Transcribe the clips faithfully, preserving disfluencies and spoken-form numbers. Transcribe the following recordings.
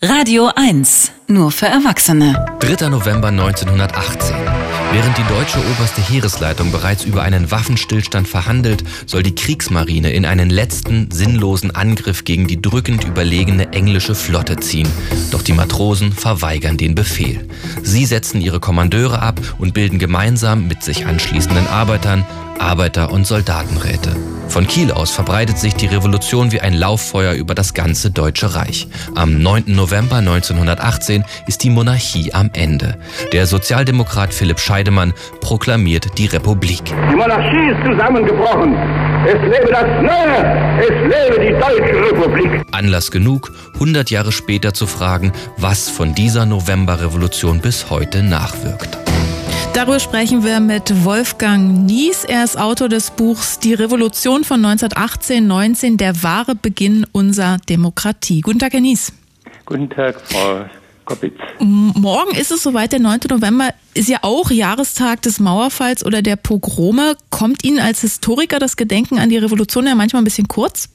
Radio eins, nur für Erwachsene. dritter November neunzehnhundertachtzehn. Während die deutsche oberste Heeresleitung bereits über einen Waffenstillstand verhandelt, soll die Kriegsmarine in einen letzten, sinnlosen Angriff gegen die drückend überlegene englische Flotte ziehen. Doch die Matrosen verweigern den Befehl. Sie setzen ihre Kommandeure ab und bilden gemeinsam mit sich anschließenden Arbeitern Arbeiter- und Soldatenräte. Von Kiel aus verbreitet sich die Revolution wie ein Lauffeuer über das ganze Deutsche Reich. Am neunten November neunzehnhundertachtzehn ist die Monarchie am Ende. Der Sozialdemokrat Philipp Scheidemann proklamiert die Republik. Die Monarchie ist zusammengebrochen. Es lebe das Neue, es lebe die Deutsche Republik. Anlass genug, hundert Jahre später zu fragen, was von dieser Novemberrevolution bis heute nachwirkt. Darüber sprechen wir mit Wolfgang Nies. Er ist Autor des Buchs Die Revolution von neunzehnhundertachtzehn neunzehn, der wahre Beginn unserer Demokratie. Guten Tag, Herr Nies. Guten Tag, Frau Koppitz. Morgen ist es soweit, der neunte November ist ja auch Jahrestag des Mauerfalls oder der Pogrome. Kommt Ihnen als Historiker das Gedenken an die Revolution ja manchmal ein bisschen kurz?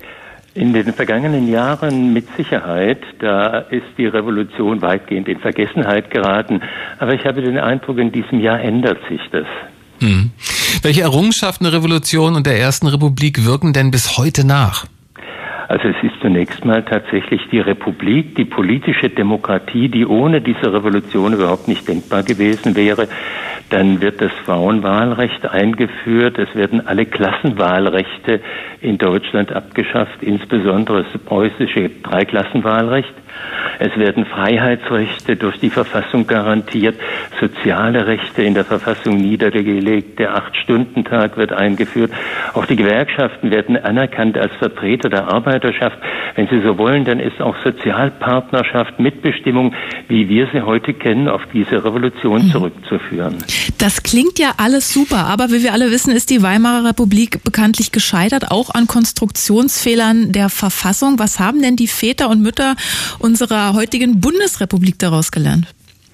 In den vergangenen Jahren mit Sicherheit, da ist die Revolution weitgehend in Vergessenheit geraten. Aber ich habe den Eindruck, in diesem Jahr ändert sich das. Hm. Welche Errungenschaften der Revolution und der Ersten Republik wirken denn bis heute nach? Also es ist zunächst mal tatsächlich die Republik, die politische Demokratie, die ohne diese Revolution überhaupt nicht denkbar gewesen wäre. Dann wird das Frauenwahlrecht eingeführt. Es werden alle Klassenwahlrechte in Deutschland abgeschafft, insbesondere das preußische Dreiklassenwahlrecht. Es werden Freiheitsrechte durch die Verfassung garantiert, soziale Rechte in der Verfassung niedergelegt, der Acht-Stunden-Tag wird eingeführt. Auch die Gewerkschaften werden anerkannt als Vertreter der Arbeiterschaft. Wenn Sie so wollen, dann ist auch Sozialpartnerschaft, Mitbestimmung, wie wir sie heute kennen, auf diese Revolution zurückzuführen. Das klingt ja alles super, aber wie wir alle wissen, ist die Weimarer Republik bekanntlich gescheitert, auch an Konstruktionsfehlern der Verfassung. Was haben denn die Väter und Mütter unserer heutigen Bundesrepublik daraus gelernt?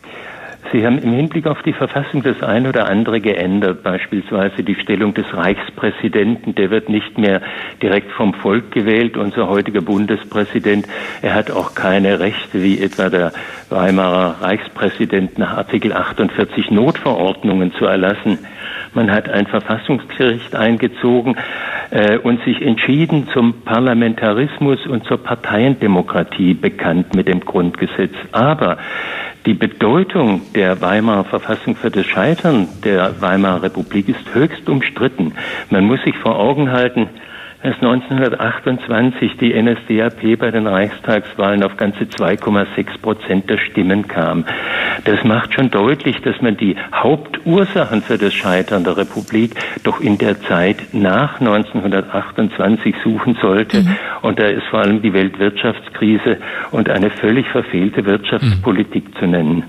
Sie haben im Hinblick auf die Verfassung das eine oder andere geändert, beispielsweise die Stellung des Reichspräsidenten. Der wird nicht mehr direkt vom Volk gewählt, unser heutiger Bundespräsident. Er hat auch keine Rechte, wie etwa der Weimarer Reichspräsident nach Artikel achtundvierzig Notverordnungen zu erlassen. Man hat ein Verfassungsgericht eingezogen äh, und sich entschieden zum Parlamentarismus und zur Parteiendemokratie bekannt mit dem Grundgesetz. Aber die Bedeutung der Weimarer Verfassung für das Scheitern der Weimarer Republik ist höchst umstritten. Man muss sich vor Augen halten, dass neunzehnhundertachtundzwanzig die N S D A P bei den Reichstagswahlen auf ganze zwei Komma sechs Prozent der Stimmen kam. Das macht schon deutlich, dass man die Hauptursachen für das Scheitern der Republik doch in der Zeit nach neunzehnhundertachtundzwanzig suchen sollte. Mhm. Und da ist vor allem die Weltwirtschaftskrise und eine völlig verfehlte Wirtschaftspolitik mhm. zu nennen.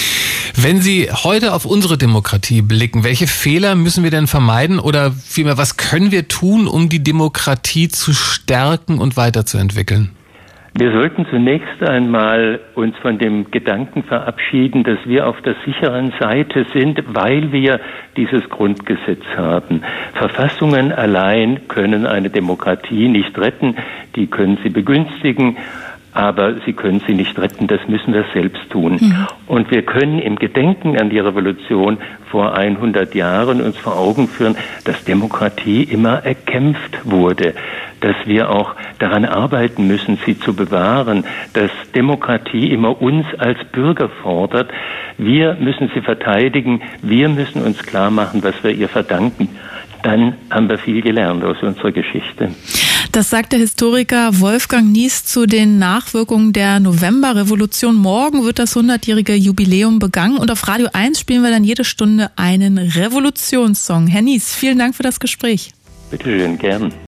Wenn Sie heute auf unsere Demokratie blicken, welche Fehler müssen wir denn vermeiden oder vielmehr, was können wir tun, um die Demokratie zu stärken und weiterzuentwickeln? Wir sollten zunächst einmal uns von dem Gedanken verabschieden, dass wir auf der sicheren Seite sind, weil wir dieses Grundgesetz haben. Verfassungen allein können eine Demokratie nicht retten, die können sie begünstigen, aber sie können sie nicht retten, das müssen wir selbst tun. Mhm. Und wir können im Gedenken an die Revolution vor hundert Jahren uns vor Augen führen, dass Demokratie immer erkämpft wurde, dass wir auch daran arbeiten müssen, sie zu bewahren, dass Demokratie immer uns als Bürger fordert. Wir müssen sie verteidigen, wir müssen uns klar machen, was wir ihr verdanken. Dann haben wir viel gelernt aus unserer Geschichte. Das sagt der Historiker Wolfgang Nies zu den Nachwirkungen der Novemberrevolution. Morgen wird das hundertjährige Jubiläum begangen und auf Radio eins spielen wir dann jede Stunde einen Revolutionssong. Herr Nies, vielen Dank für das Gespräch. Bitte schön, gern.